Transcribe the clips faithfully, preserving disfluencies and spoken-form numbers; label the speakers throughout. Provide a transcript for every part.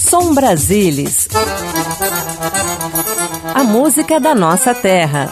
Speaker 1: Som Brasilis. A música da nossa terra.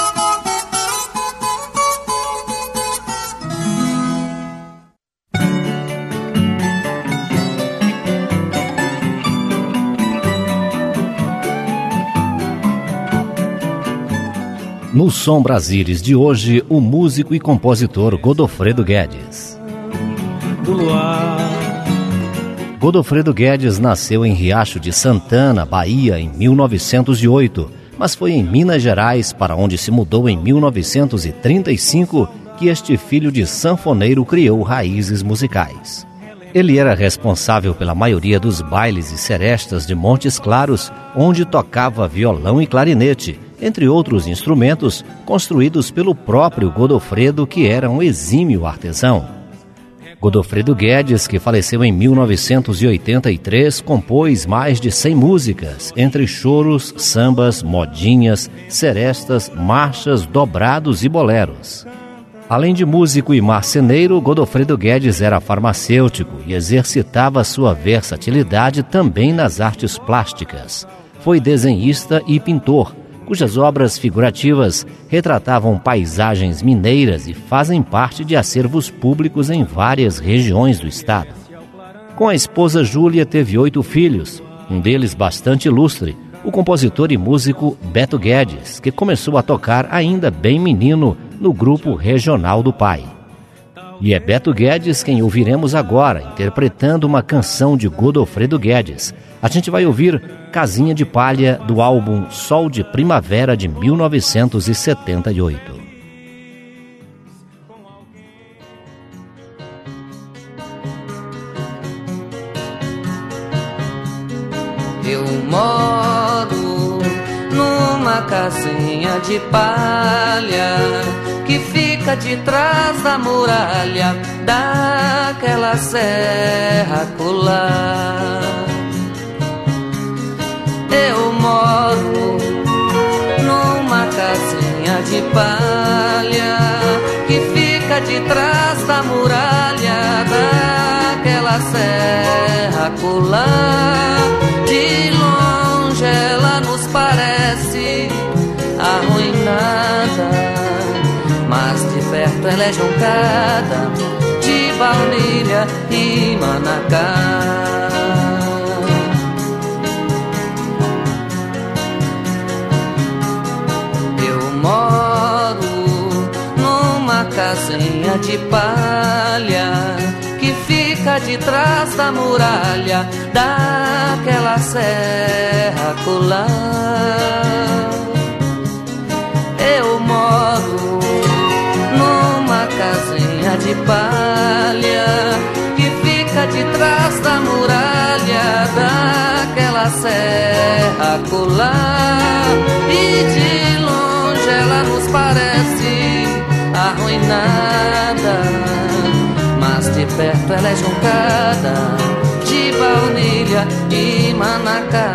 Speaker 2: No Som Brasilis de hoje, o músico e compositor Godofredo Guedes.
Speaker 3: Do luar.
Speaker 2: Godofredo Guedes nasceu em Riacho de Santana, Bahia, em mil novecentos e oito, mas foi em Minas Gerais, para onde se mudou em mil novecentos e trinta e cinco, que este filho de sanfoneiro criou raízes musicais. Ele era responsável pela maioria dos bailes e serestas de Montes Claros, onde tocava violão e clarinete, entre outros instrumentos construídos pelo próprio Godofredo, que era um exímio artesão. Godofredo Guedes, que faleceu em mil novecentos e oitenta e três, compôs mais de cem músicas, entre choros, sambas, modinhas, serestas, marchas, dobrados e boleros. Além de músico e marceneiro, Godofredo Guedes era farmacêutico e exercitava sua versatilidade também nas artes plásticas. Foi desenhista e pintor, cujas obras figurativas retratavam paisagens mineiras e fazem parte de acervos públicos em várias regiões do estado. Com a esposa Júlia teve oito filhos, um deles bastante ilustre, o compositor e músico Beto Guedes, que começou a tocar ainda bem menino no grupo regional do pai. E é Beto Guedes quem ouviremos agora, interpretando uma canção de Godofredo Guedes. A gente vai ouvir Casinha de Palha, do álbum Sol de Primavera, de mil novecentos e setenta e oito.
Speaker 4: Eu moro numa casinha de palha que fica de trás da muralha daquela serra colar. Eu moro numa casinha de palha que fica de trás da muralha daquela serra colar. De longe ela nos parece arruinada, mas de perto ela é joncada de baunilha e manacá. Casinha de palha que fica de trás da muralha daquela serra colar. Eu moro numa casinha de palha que fica de trás da muralha daquela serra colar. E de longe ela nos parece arruinada, mas de perto ela é juncada de baunilha e manacá.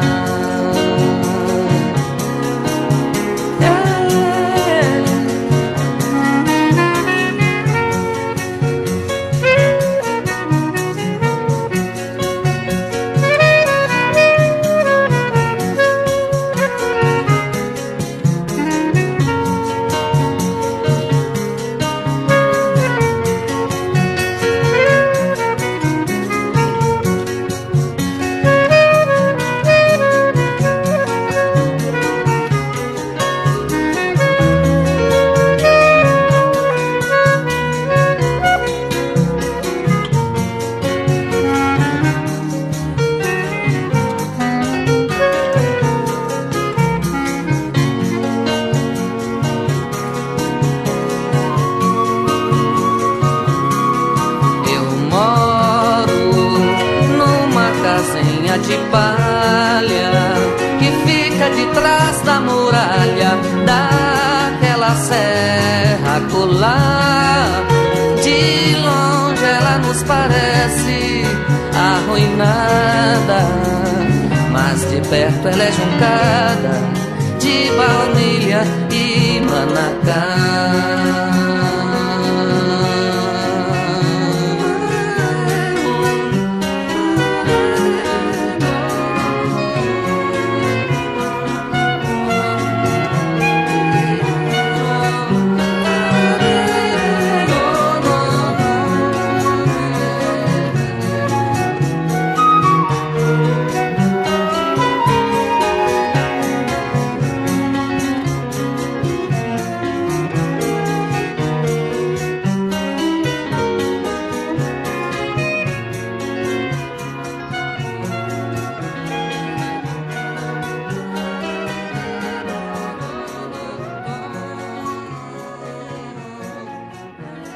Speaker 4: De palha que fica de trás da muralha daquela serra colar. De longe ela nos parece arruinada, mas de perto ela é juncada de baunilha e manacá.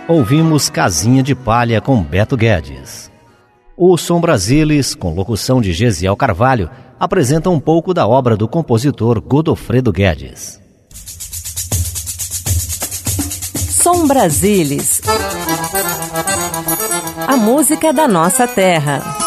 Speaker 2: Ouvimos Casinha de Palha com Beto Guedes. O Som Brasilis, com locução de Gesiel Carvalho, apresenta um pouco da obra do compositor Godofredo Guedes.
Speaker 1: Som Brasilis, a música da nossa terra.